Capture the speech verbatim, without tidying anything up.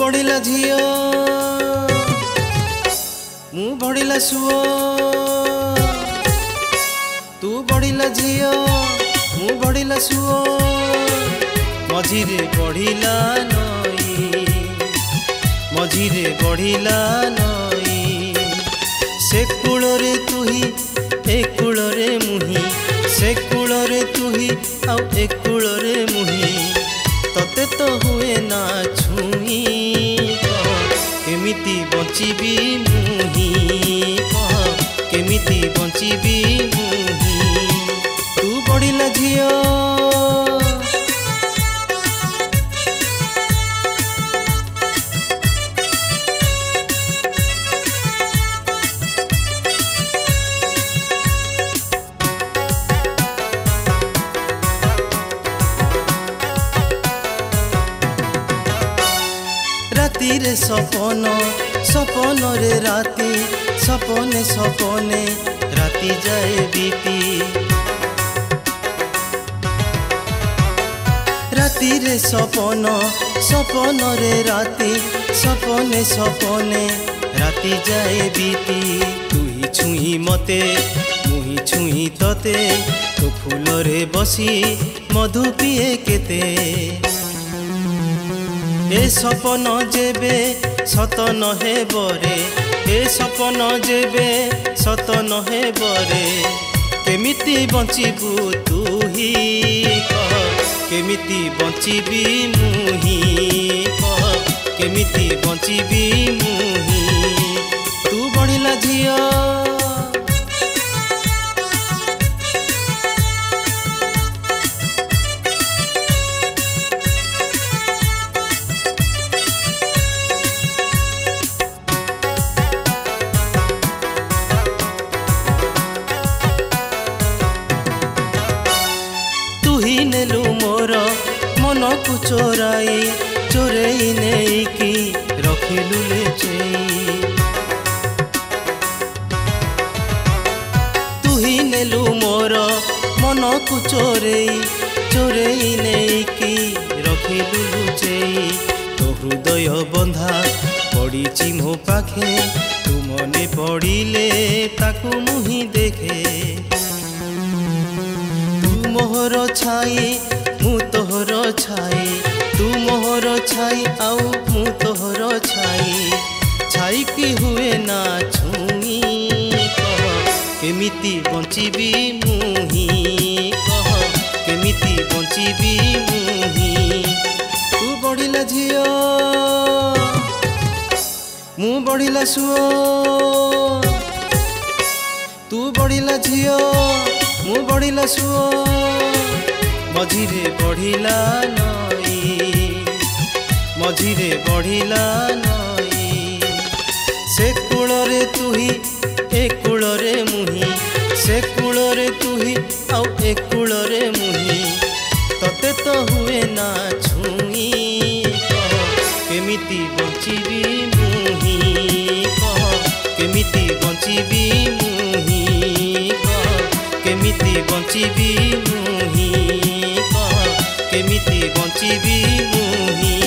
बढ़िला झियो मु बढ़िला सुओ तू बढ़िला झियो मु बढ़िला सुओ मझिरे बढ़िला नई मझिरे बढ़िला नई से कूଳରେ तुही ए कूଳରେ मुही से कूଳରେ तुही आउ ए कूଳରେ मुही तते तो हुए ना छुई केमिति बंचिबी मुही केमिति बंचिबी मुही तू बढ़िला झियो राती रे सपन सपन रे राती सपने सपने राती जाए बीती राती रे सपन सपन रे राती सपने सपने राती जाए बीती तू ही छुई मते मुही छुई तते तो फूल रे बसी मधु पिए केते ए सपन जेबे सत नहे बरे ए सपन जेबे सत नहे बरे केमिति बंचिबू तू ही कह केमिति बंचिबी मुही कह केमिति बंचिबी मुही तू बढ़िला झियो नेलु मोर मन को चोराई चोरई नहीं की रखिलु लेचई तू ही नेलु मोर मन को चोरई चोरई नहीं की रखिलु लुचई तो हृदय बंधा पड़ी मो पाखे तू मने पड़िले ताकू मुही देखे मोहर छाई मु तोहर छाई तू मोहर छाई आउ मु तोहर छाई छाई की हुए ना छुई कह केमिति बंचिबी मुही कह केमिति बंचिबी मुही तू बढ़िला झियो मु बढ़िला सुओ तू बढ़िला झियो मु बढ़िला सुओ मझिरे बढ़िला नई मझिरे बढ़िला नई से कूଳରେ तुही ए कूଳରେ मुही से कूଳରେ तुही आउ ए कूଳରେ मुही तते तो हुए ना छुई कह केमिति बंचिबी मुही कह केमिति बंचिबी मुही केमिति बंचिबी मुही कह केमिति बंचिबी मुही।